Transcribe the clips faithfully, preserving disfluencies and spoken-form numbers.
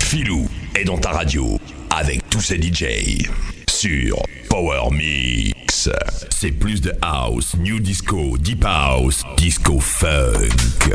Filou est dans ta radio avec tous ses D J sur Power Mix. C'est plus de house, new disco, deep house, disco funk.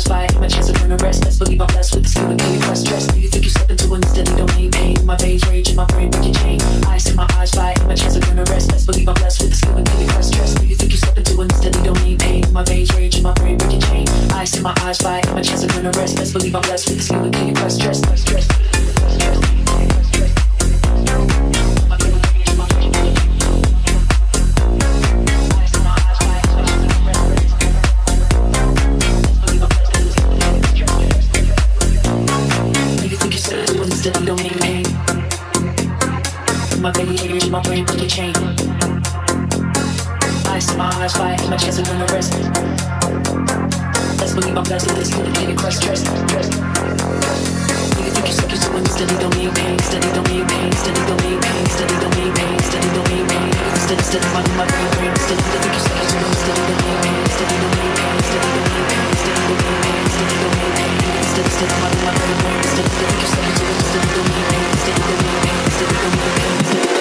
Believe I'm blessed with the skill of getting press stress. Do you think you step into one steady domain? Pain, my veins rage. break your chain. Ice in my eyes, fire in my chest, I'm gonna rest. Best believe I'm blessed with the skill and give you less stress. Do you think you step into an steady domain? Pain in my veins, rage in my brain, break your chain. Ice in my eyes, fire in my chest, I'm gonna rest. Best believe I'm blessed with the skill and give you less stress. Less stress. Steady don't need pain. My baby rage in my brain, break your chain. Ice in my eyes, fire in my chest, I'm gonna rest. Let's believe I'm blessed with this, gonna get it crushed, stressed, stressed. Do you think you're stuck into one? Steady don't need pain, steady don't need pain, steady don't need pain, steady don't need pain, steady don't need pain. Steady, steady, my my brain, brain, steady. Do you think you're stuck into one? Steady don't need pain, steady don't need pain, steady don't need pain, steady don't need pain, steady don't need pain. Steady, steady, my my brain, brain, steady. Do you think you're stuck into one? Steady don't need pain, steady don't need pain, steady don't need pain, steady don't need pain.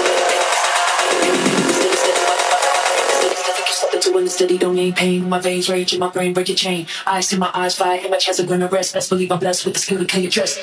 Steady don't need pain, my veins rage in my brain, break your chain. Ice in my eyes, fire in my chest, I'm gonna rest. Best believe I'm blessed with the skill to kill your trust.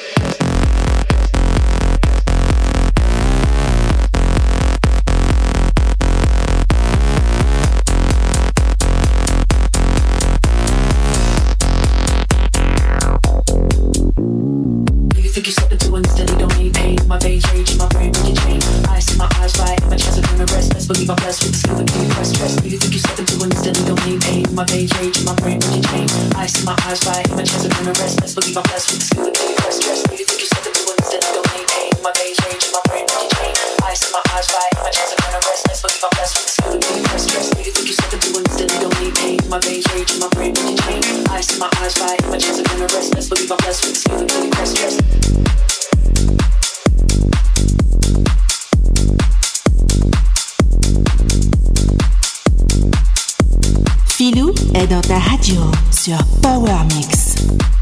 Think you step into one, steady don't need pain. My veins rage in my brain, break your chain. Ice in my eyes, fire in my chest, I'm gonna rest. Best believe I'm blessed with the skill to kill your stress. Do you think you step into one, steady don't need pain? My veins rage in my brain, break your chain. Ice in my eyes, fire in my chest, I'm gonna rest. Best believe I'm blessed with the skill to kill your stress. Do you think you step into one, steady don't need pain? My veins rage in my brain, break your chain. Ice in my eyes, fire in my chest, I'm gonna rest. Best believe I'm blessed with the skill to kill your stress. Do you think you step into one, steady don't need pain? My veins rage in my brain, break your chain. Ice in my eyes, fire in my chest, I'm gonna rest. Best believe I'm blessed with the skill to kill your stress. Philou est dans ta radio sur Power Mix.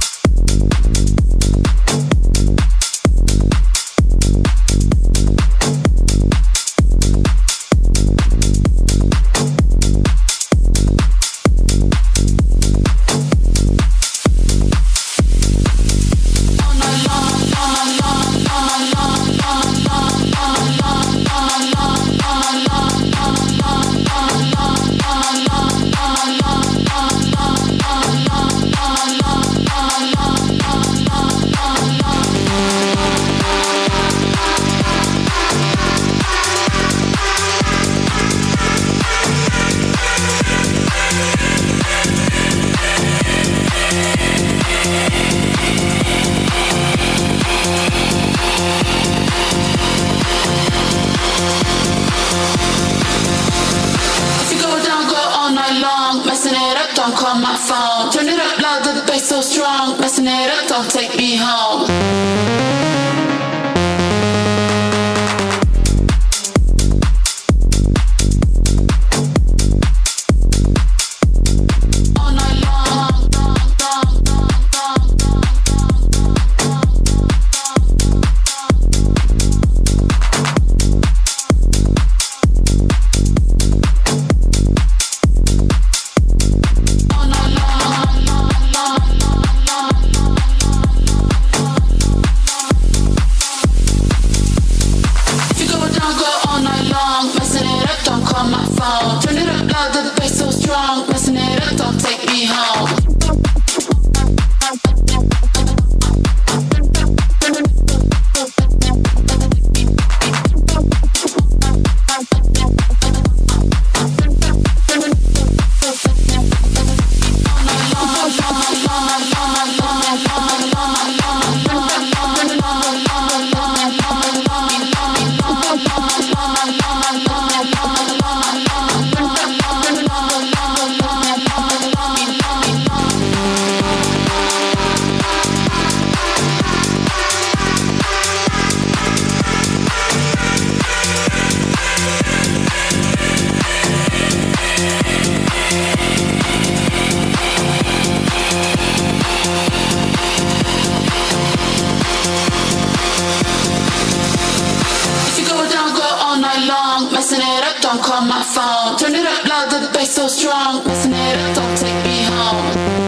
Don't call my phone. Turn it up loud, the bass so strong. Messing it up, don't take me home. Don't call my phone. Turn it up loud, the bass so strong. Messing it up, don't take me home.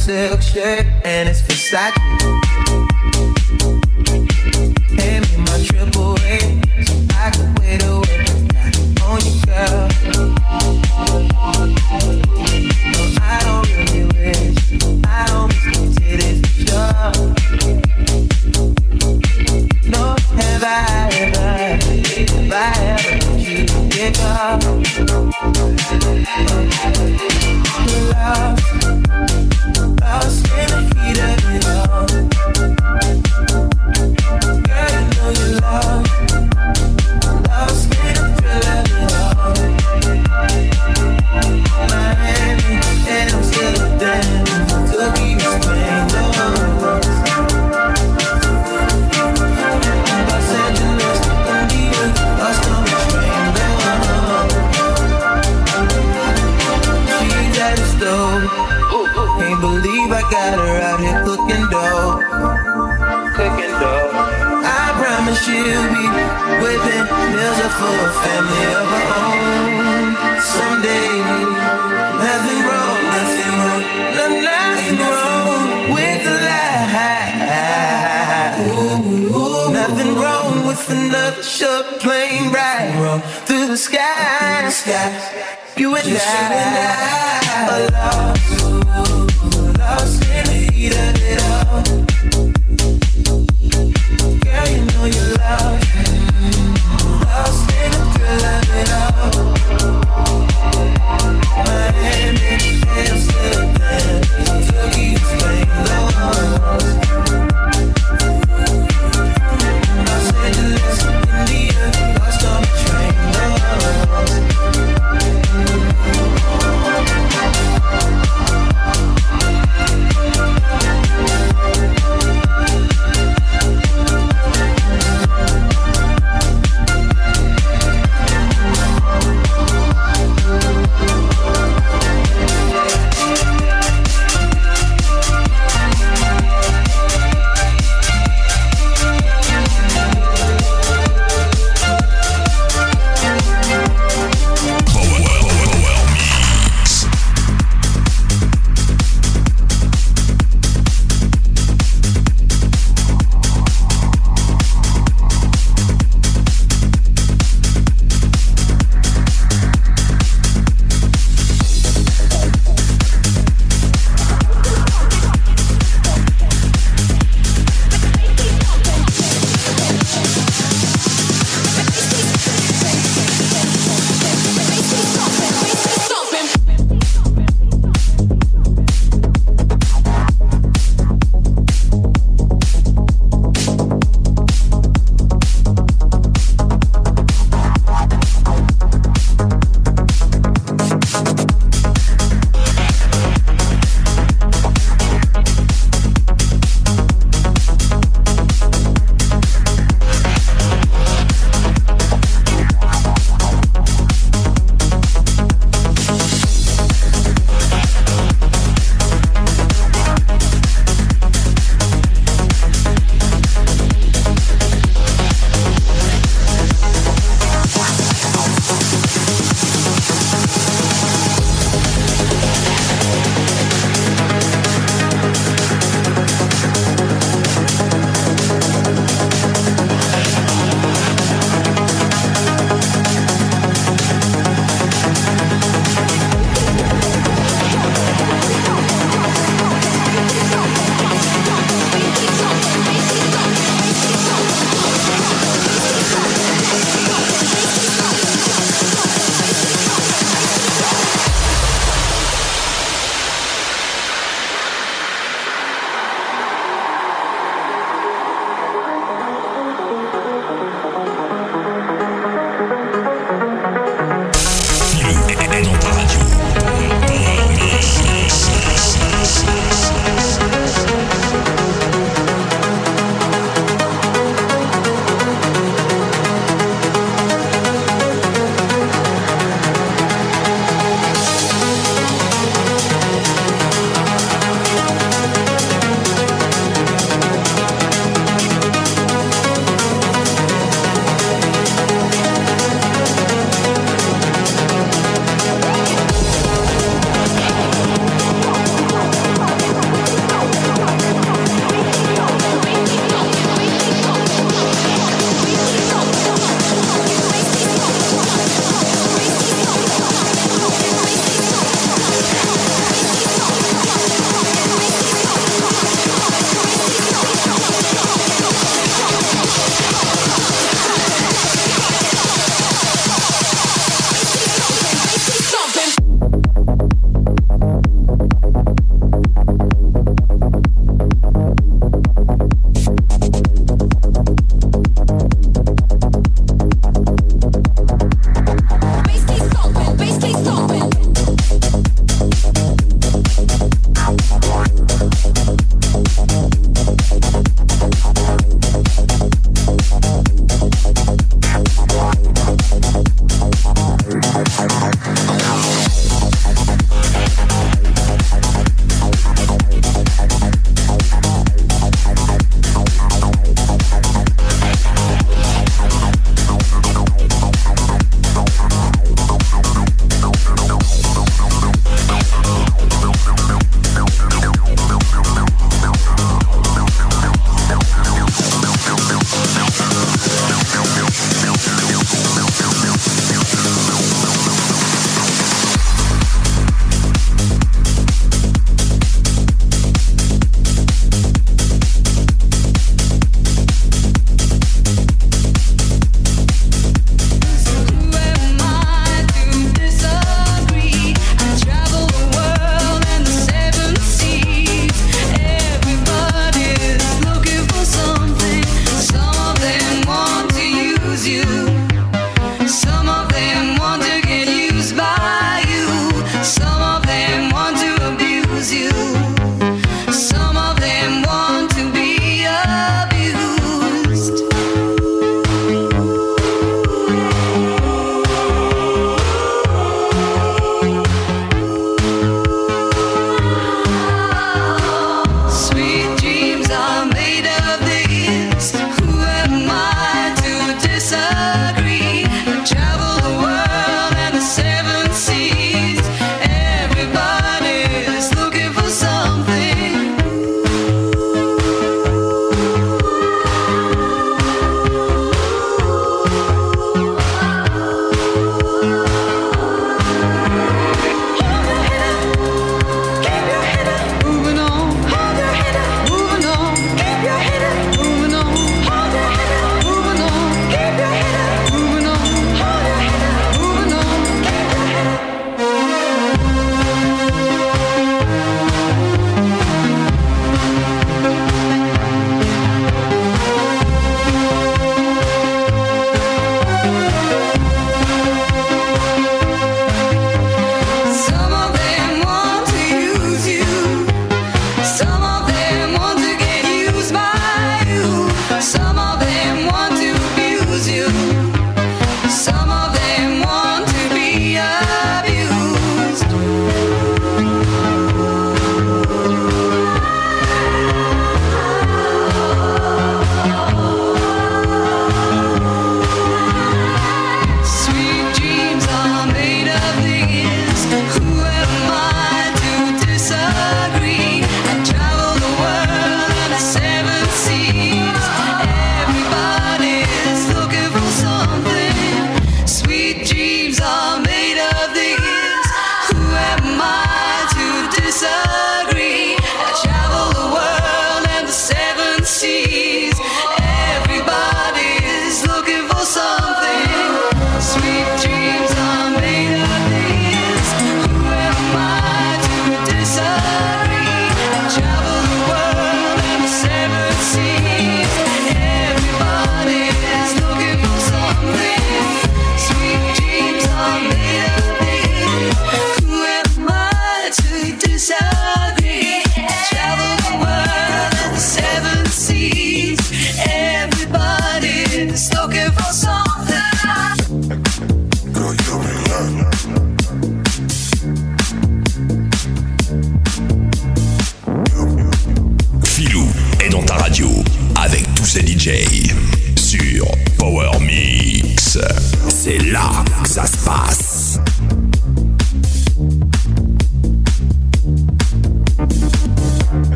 silk shirt and it's Versace. Hand me my triple A so I can wait away on you, girl. No, I don't really wish I don't miss my titties for sure. No, have I ever, have I ever let you get up? Love, lost in the heat of it all. Girl, you know you love, lost in the thrill of it all. Miami, and I'm still a damn Tokyo, Spain, Los Angeles, India, lost on the train, she's at the stove. Can't believe I got her out here cooking dough. Cooking dough. I promise she'll be whipping meals up for a family of her own. Someday, nothing wrong, nothing wrong, no, nothing wrong with the life. Nothing wrong with another short plane ride through the sky. You and I are lost, lost in the heat of it all. Girl, you know you love, lost in the thrill of it all. Miami, Amsterdam, Tokyo, Spain, Los Angeles, India, lost on the train, Los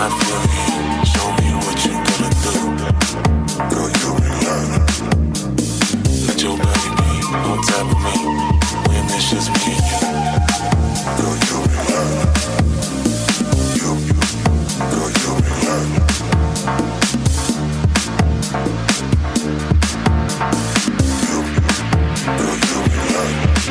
not feel me. Show me what you gonna do. Girl, you rely. Let your body be on top of me. When it's just me and you. Girl, you rely. You, you, girl, you rely. You, girl, you rely.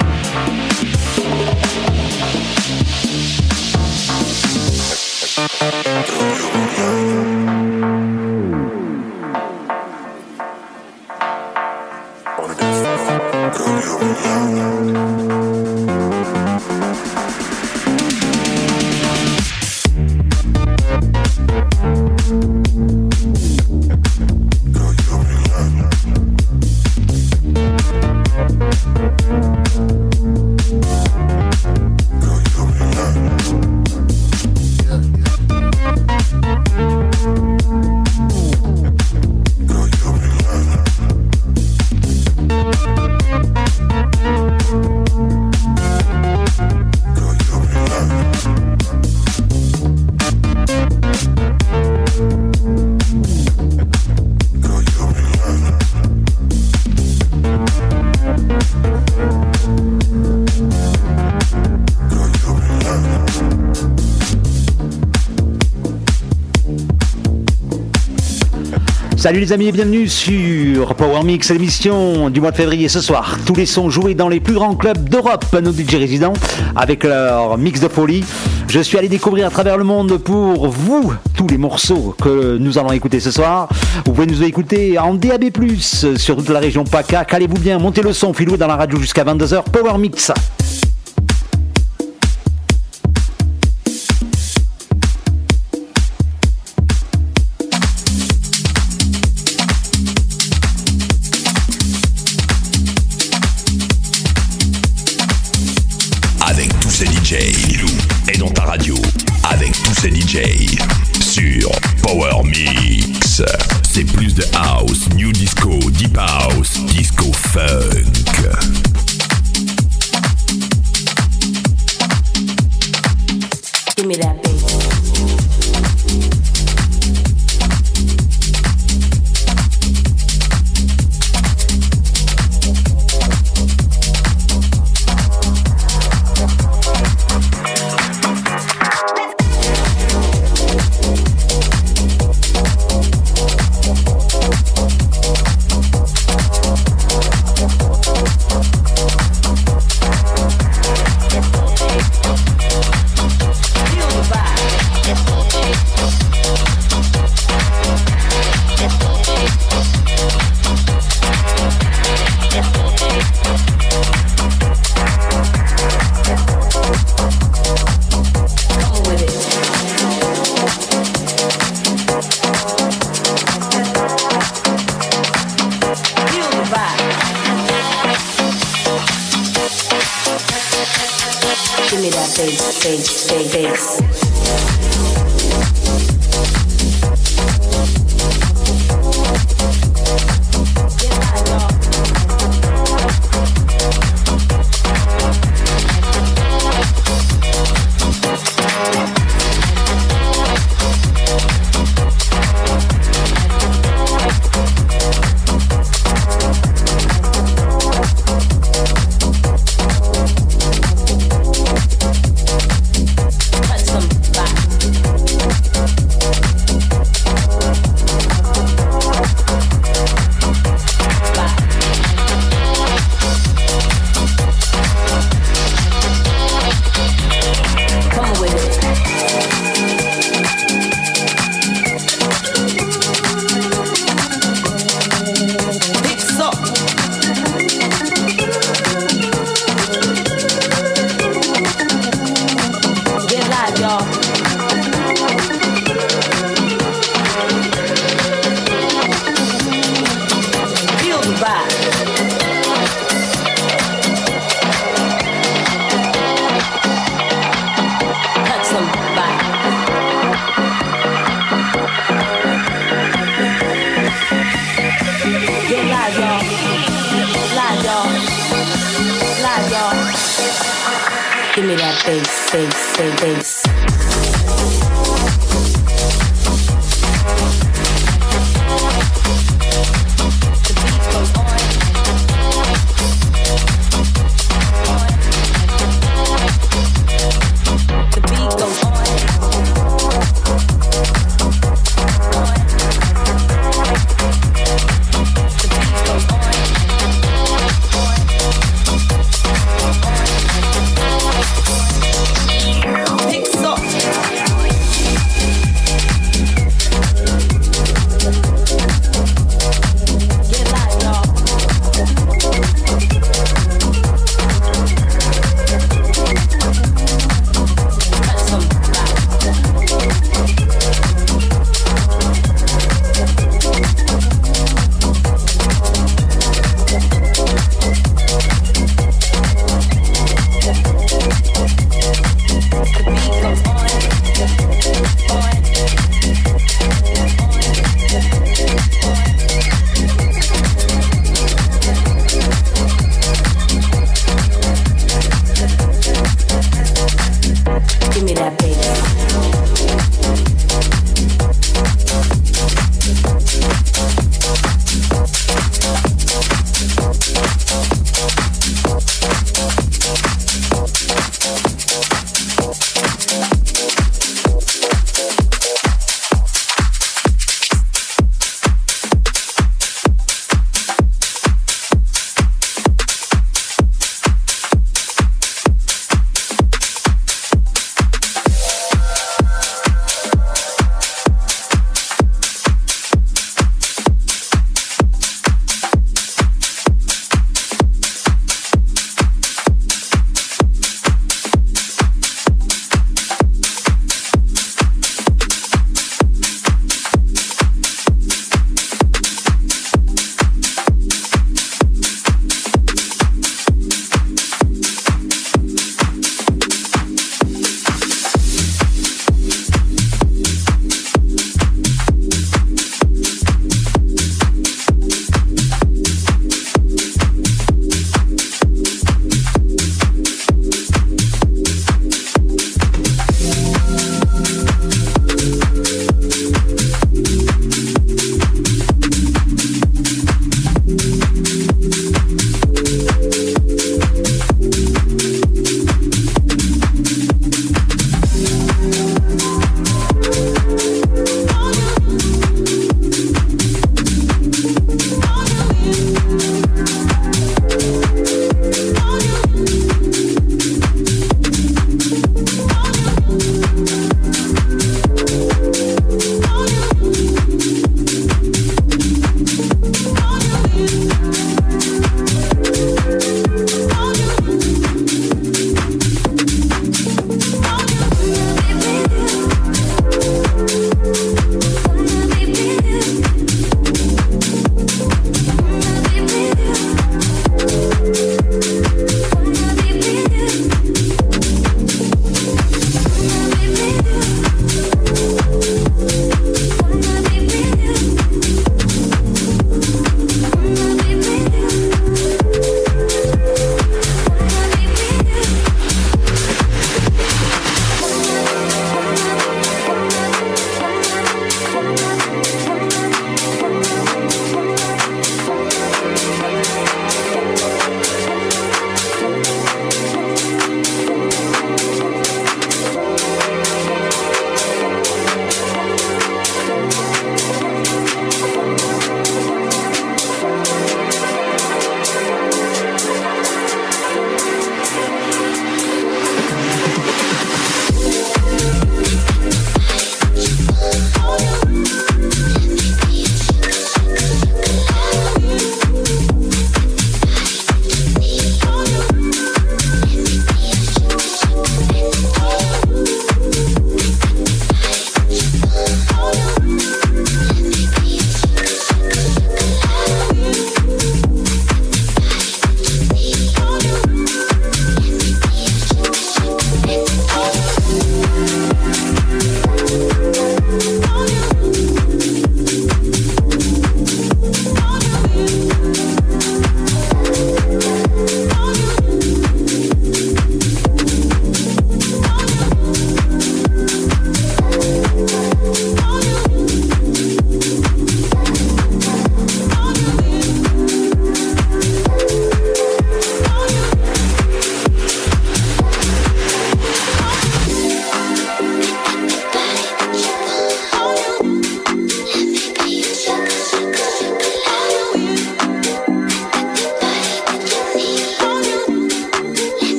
Salut les amis et bienvenue sur Power Mix, l'émission du mois de février. Ce soir, tous les sons joués dans les plus grands clubs d'Europe, nos D J résidents avec leur mix de folie. Je suis allé découvrir à travers le monde pour vous tous les morceaux que nous allons écouter ce soir. Vous pouvez nous écouter en D A B plus, sur toute la région PACA. Calez-vous bien, montez le son, filou dans la radio jusqu'à vingt-deux heures. Power Mix. Et dans ta radio, avec tous ces D J, sur Power Mix. C'est plus de house, new disco, deep house, disco funk. Give me that bass. Give me that bass, bass, bass, bass.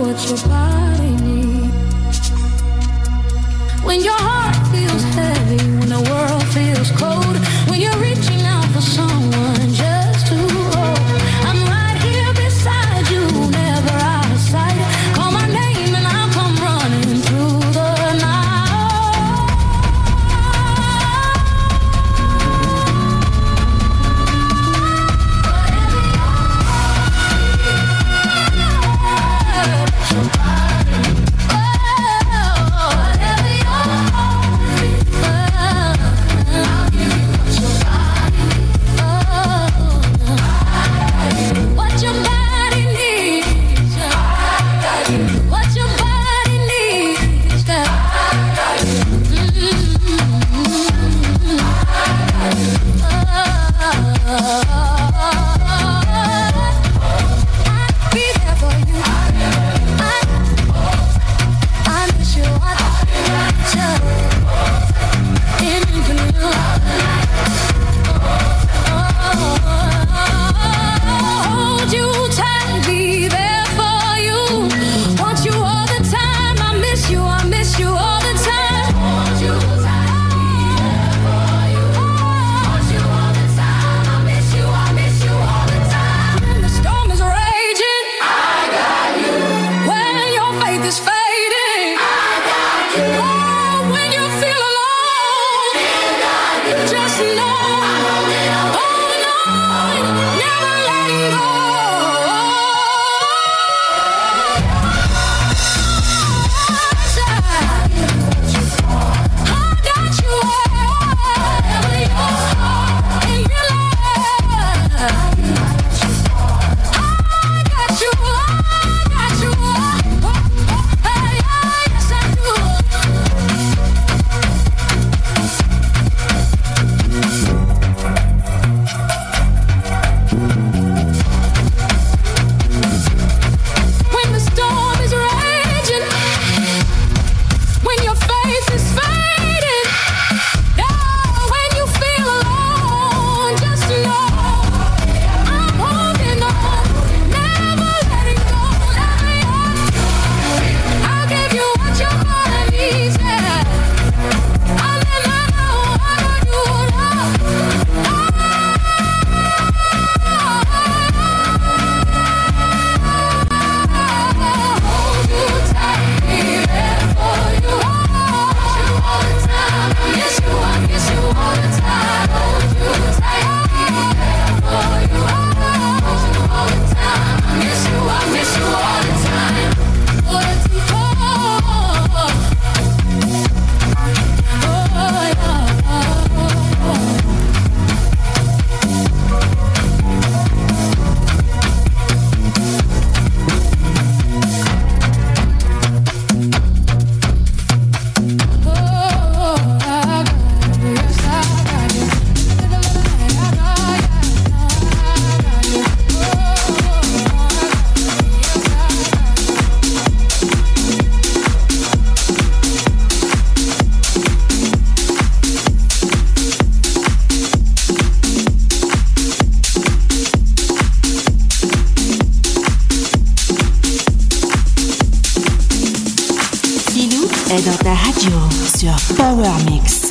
what your body needs. When your heart feels heavy, when the world feels cold, when you're reaching out for someone just to hold, I'm right here beside you, never out of sight. Call my name and I'll come running through the est dans ta radio sur Power Mix.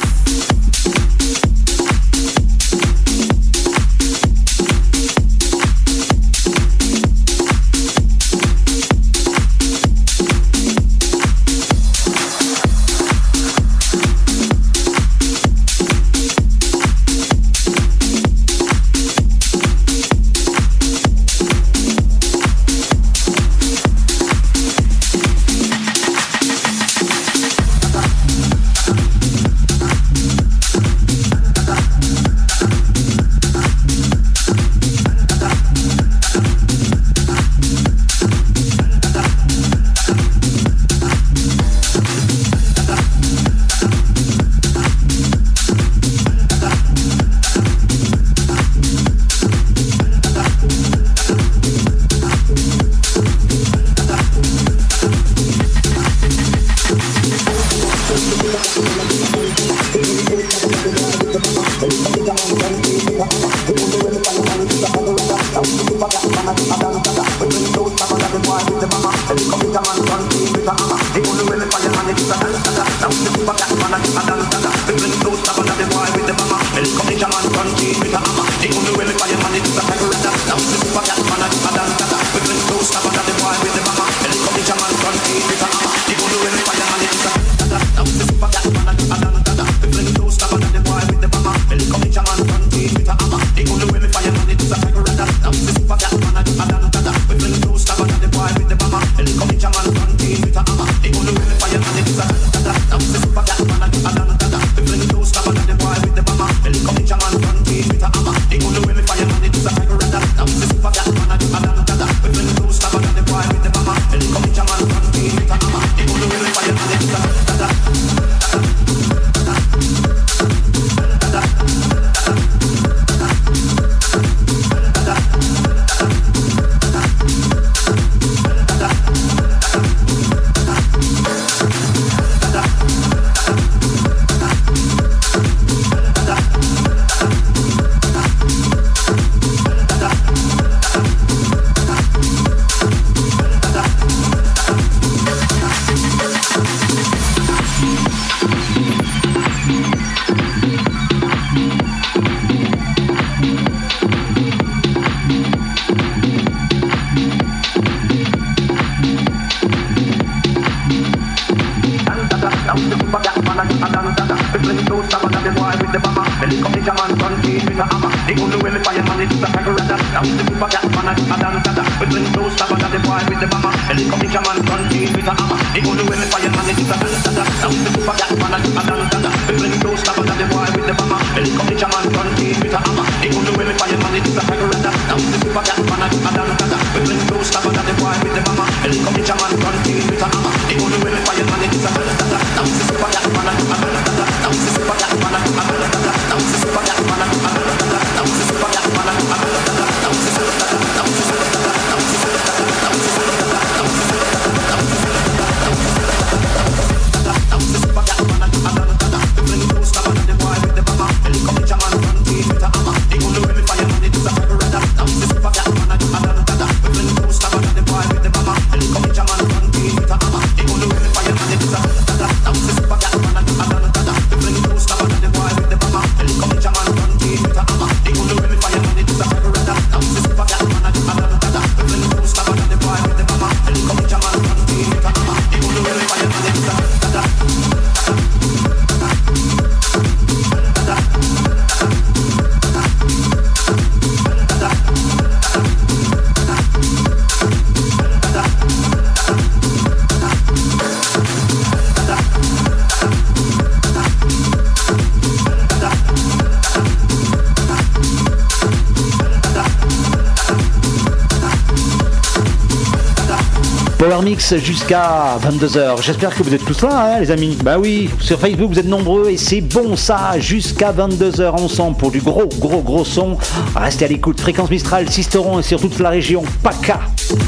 Power Mix jusqu'à vingt-deux heures. J'espère que vous êtes tous là, hein, les amis. Bah oui, sur Facebook vous êtes nombreux et c'est bon ça. Jusqu'à vingt-deux heures ensemble pour du gros, gros, gros son. Restez à l'écoute. Fréquence Mistral, Sisteron et sur toute la région PACA.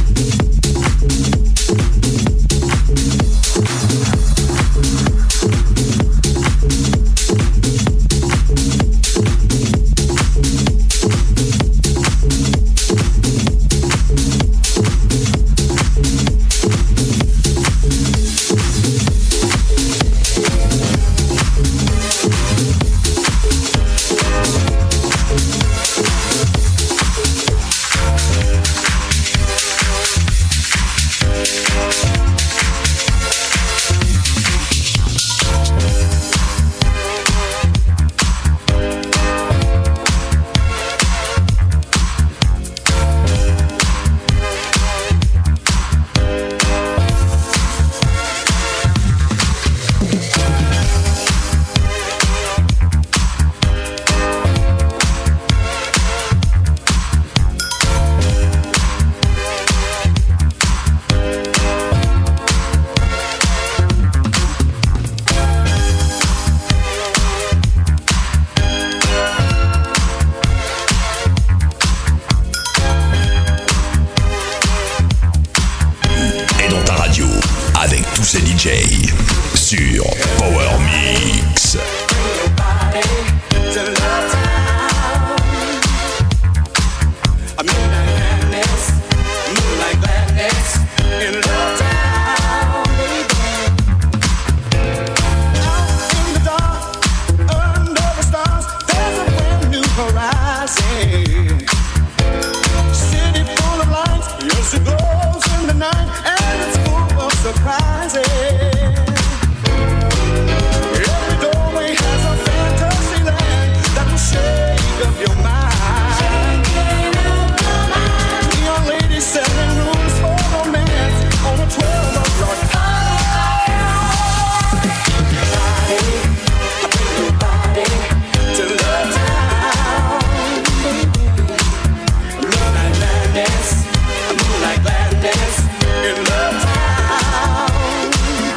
C'est D J sur Power Mix. I mean that madness, move like gladness in love time. Like Landis in Love Town.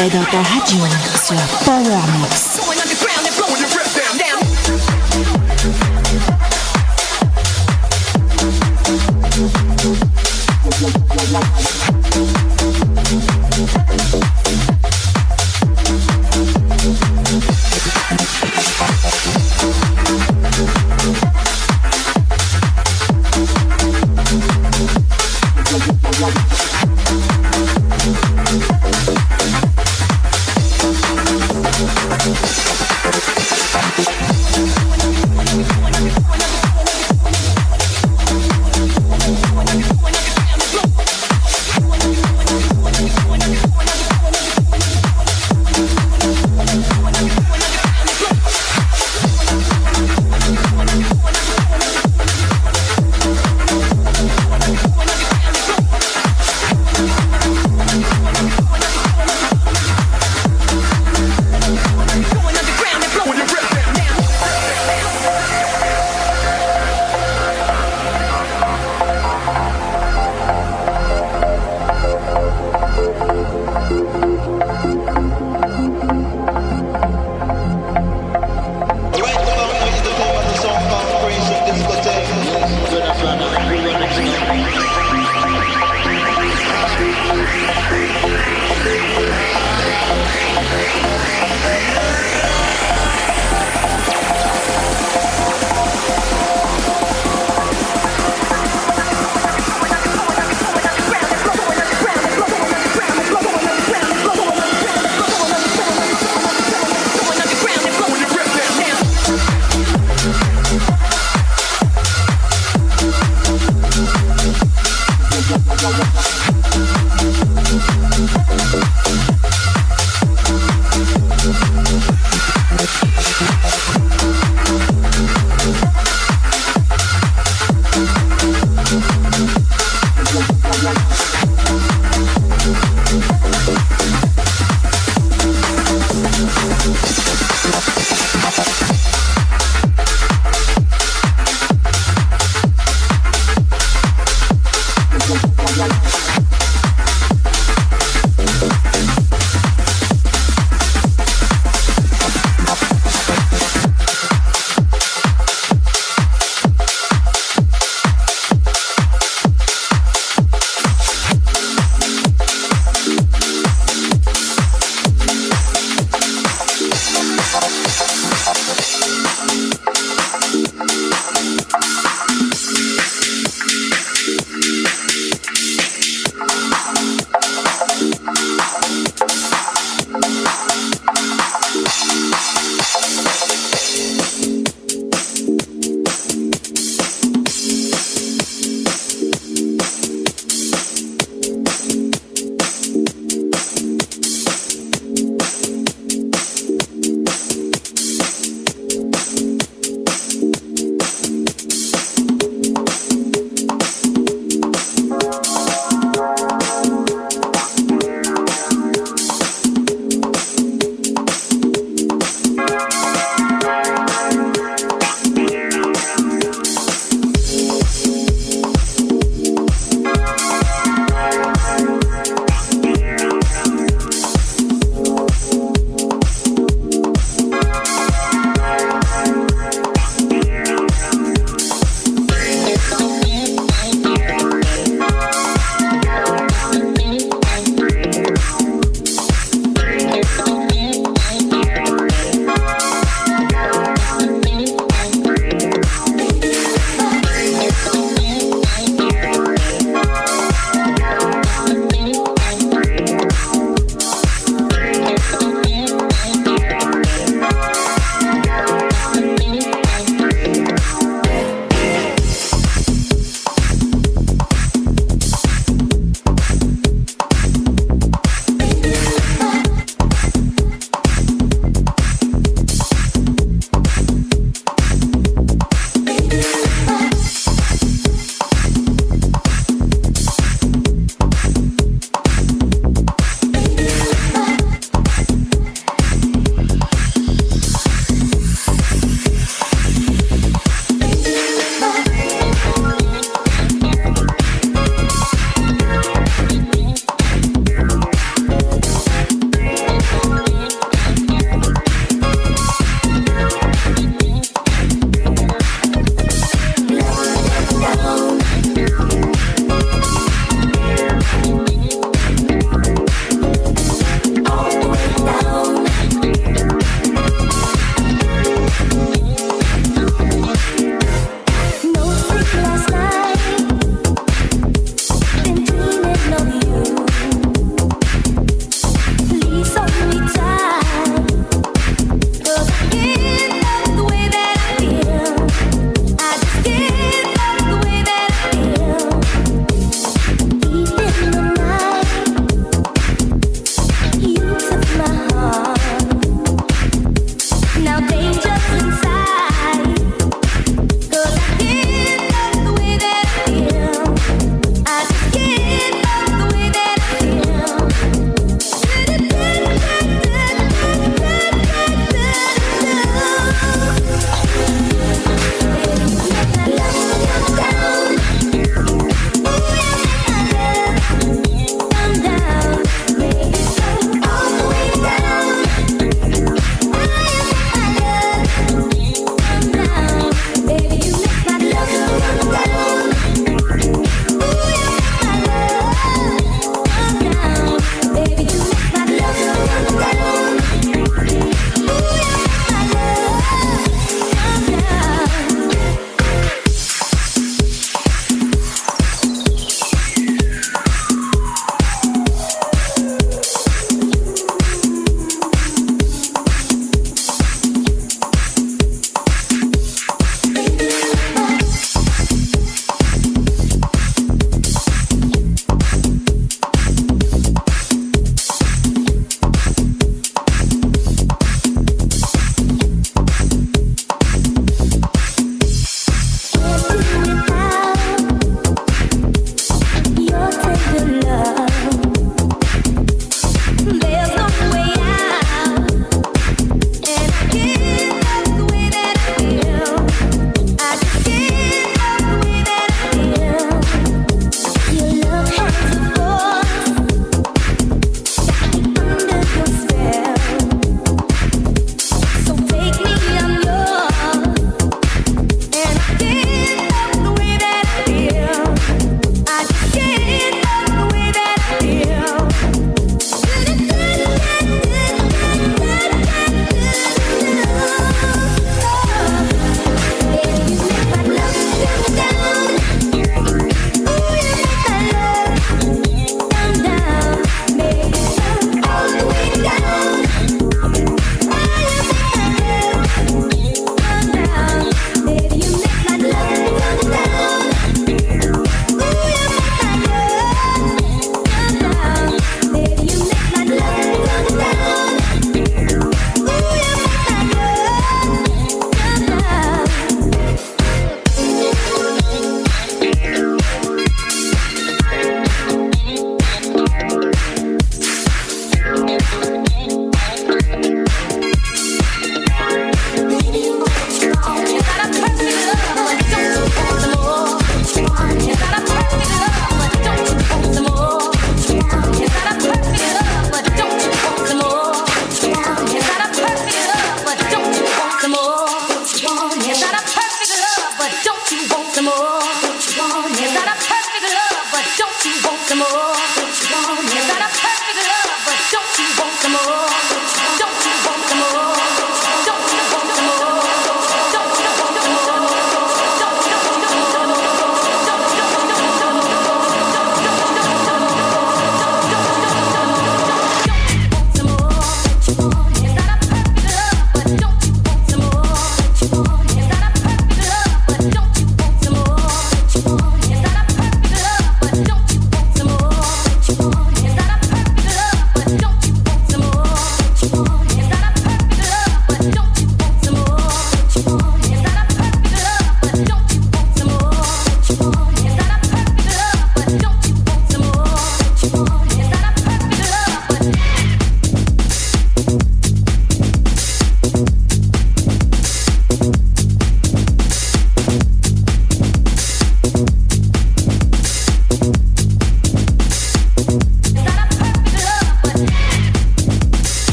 est dans ta radio sur Power Mix. We'll be right back.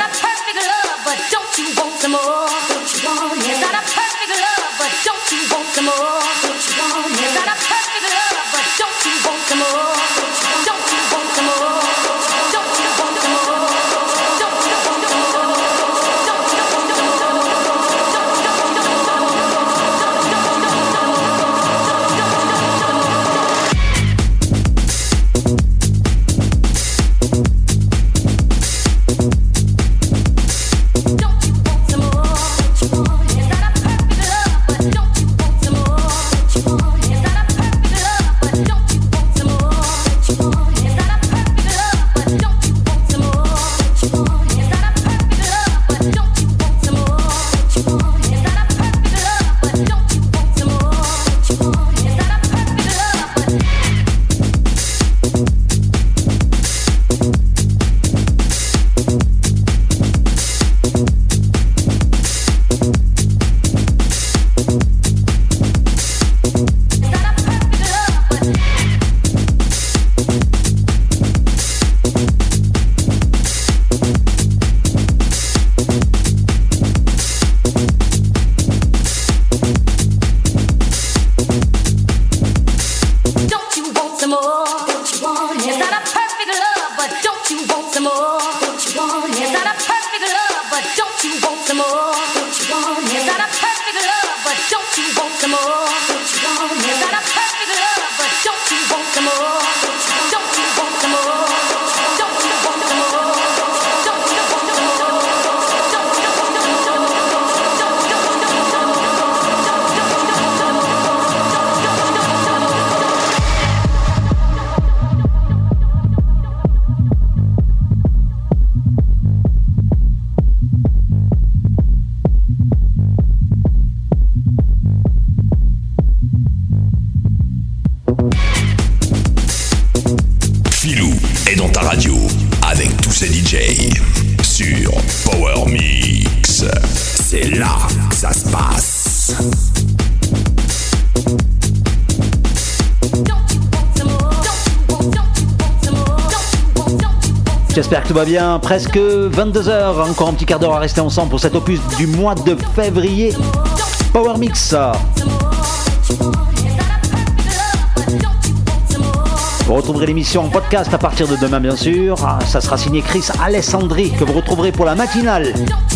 not a perfect love, but don't you want some more? Don't you want it? It's not a perfect love, but don't you want some more? Don't you want it? It's not a perfect love, but don't you want some more? Don't you want some more? Don't you want some more? Don't you want some more? Don't you want some more? J'espère que tout va bien, presque vingt-deux heures, encore un petit quart d'heure à rester ensemble pour cet opus du mois de février. Power Mix. Vous retrouverez l'émission en podcast à partir de demain bien sûr. Ah, ça sera signé Chris Alessandri que vous retrouverez pour la matinale.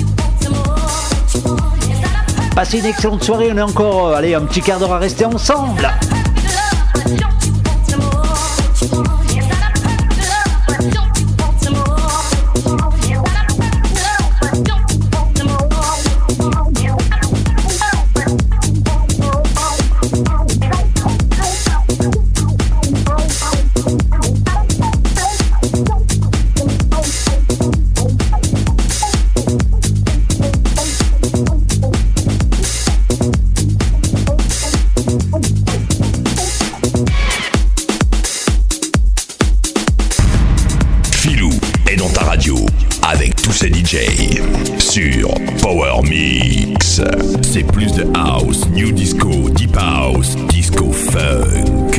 Passez une excellente soirée, on est encore allez, un petit quart d'heure à rester ensemble. Sur Power Mix, c'est plus de house, new disco, deep house, disco funk.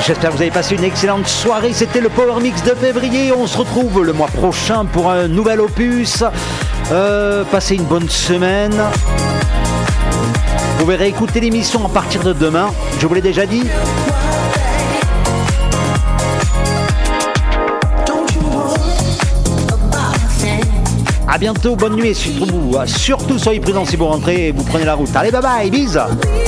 J'espère que vous avez passé une excellente soirée. C'était le Power Mix de février. On se retrouve le mois prochain pour un nouvel opus. Euh, passez une bonne semaine. Vous verrez écouter l'émission à partir de demain. Je vous l'ai déjà dit. A bientôt, bonne nuit et surtout, surtout soyez prudents si vous rentrez et vous prenez la route. Allez, bye bye, bise.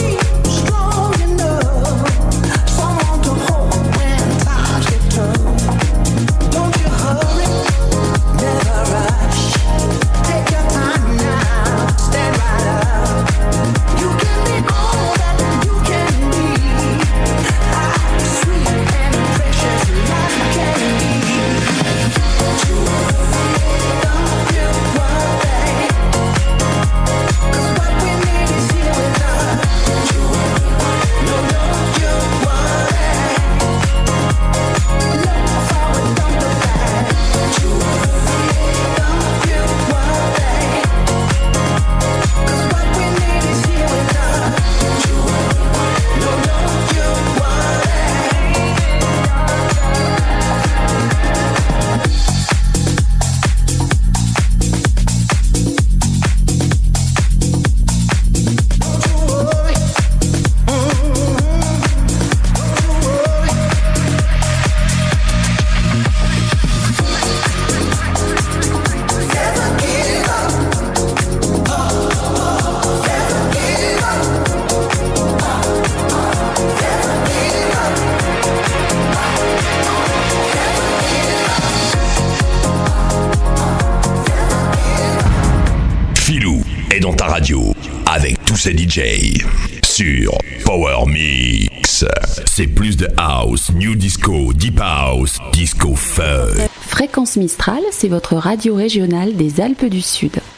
C'est D J sur Power Mix. C'est plus de house, new disco, deep house, disco fun. Fréquence Mistral, c'est votre radio régionale des Alpes du Sud.